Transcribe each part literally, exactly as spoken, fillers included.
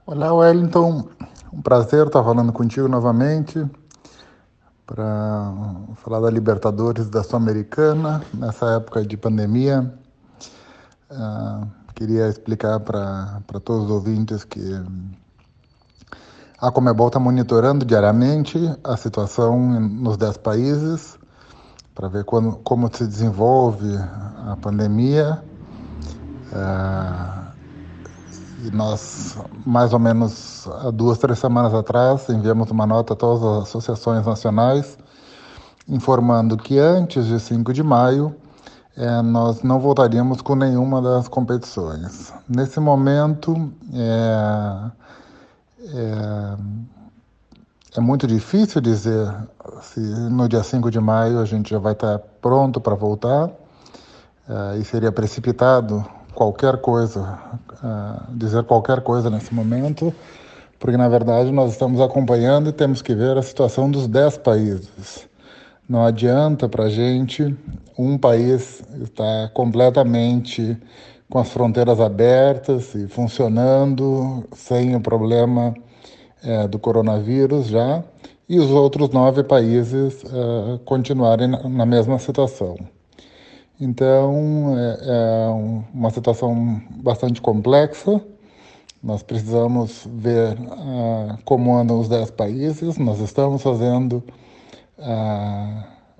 Olá, Wellington. Um prazer estar falando contigo novamente para falar da Libertadores da Sul-Americana nessa época de pandemia. Uh, queria explicar para todos os ouvintes que a Conmebol está monitorando diariamente a situação nos dez países para ver quando, como se desenvolve a pandemia. Uh, E nós, mais ou menos há duas, três semanas atrás, enviamos uma nota a todas as associações nacionais informando que antes de cinco de maio eh, nós não voltaríamos com nenhuma das competições. Nesse momento, é, é, é muito difícil dizer se no dia cinco de maio a gente já vai estar pronto para voltar, eh, e seria precipitado qualquer coisa, uh, dizer qualquer coisa nesse momento, porque na verdade nós estamos acompanhando e temos que ver a situação dos dez países. Não adianta para a gente um país estar completamente com as fronteiras abertas e funcionando sem o problema é, do coronavírus já, e os outros nove países uh, continuarem na, na mesma situação. Então, é, é uma situação bastante complexa. Nós precisamos ver uh, como andam os dez países. Nós estamos fazendo uh,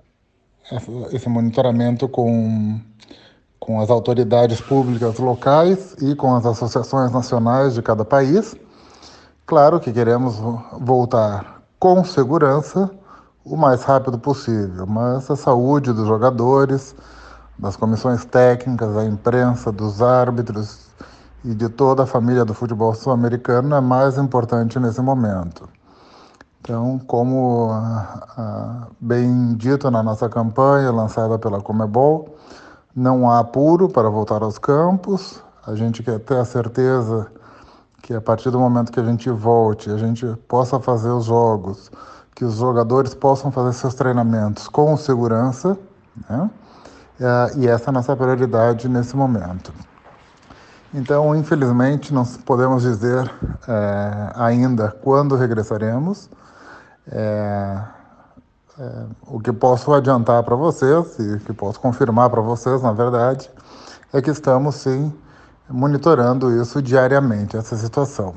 esse monitoramento com, com as autoridades públicas locais e com as associações nacionais de cada país. Claro que queremos voltar com segurança o mais rápido possível, mas a saúde dos jogadores, das comissões técnicas, da imprensa, dos árbitros e de toda a família do futebol sul-americano é mais importante nesse momento. Então, como ah, ah, bem dito na nossa campanha lançada pela Conmebol, não há apuro para voltar aos campos. A gente quer ter a certeza que a partir do momento que a gente volte, a gente possa fazer os jogos, que os jogadores possam fazer seus treinamentos com segurança, né? E essa é a nossa prioridade nesse momento. Então, infelizmente, não podemos dizer é, ainda quando regressaremos. É, é, o que posso adiantar para vocês, e que posso confirmar para vocês, na verdade, é que estamos, sim, monitorando isso diariamente, essa situação.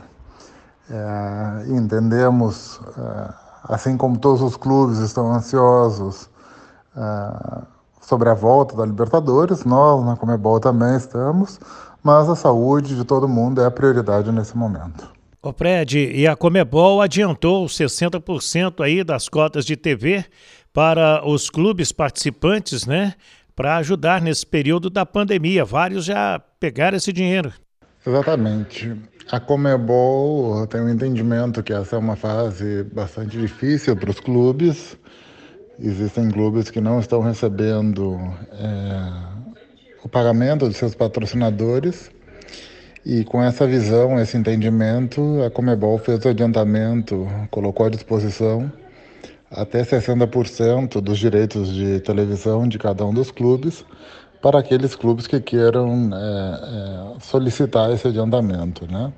É, entendemos, é, assim como todos os clubes estão ansiosos é, sobre a volta da Libertadores, nós na Conmebol também estamos, mas a saúde de todo mundo é a prioridade nesse momento. Ô Fred, e a Conmebol adiantou sessenta por cento aí das cotas de T V para os clubes participantes, né? Para ajudar nesse período da pandemia. Vários já pegaram esse dinheiro. Exatamente. A Conmebol tem um entendimento que essa é uma fase bastante difícil para os clubes. Existem clubes que não estão recebendo é, o pagamento dos seus patrocinadores, e com essa visão, esse entendimento, a Conmebol fez o adiantamento, colocou à disposição até sessenta por cento dos direitos de televisão de cada um dos clubes para aqueles clubes que queiram é, é, solicitar esse adiantamento, né?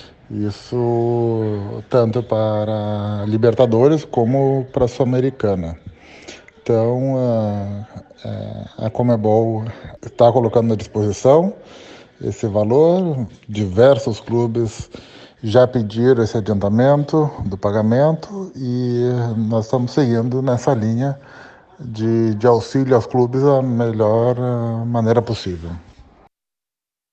Isso tanto para a Libertadores como para a Sul-Americana. Então, a, a Conmebol está colocando à disposição esse valor. Diversos clubes já pediram esse adiantamento do pagamento e nós estamos seguindo nessa linha de, de auxílio aos clubes da melhor maneira possível.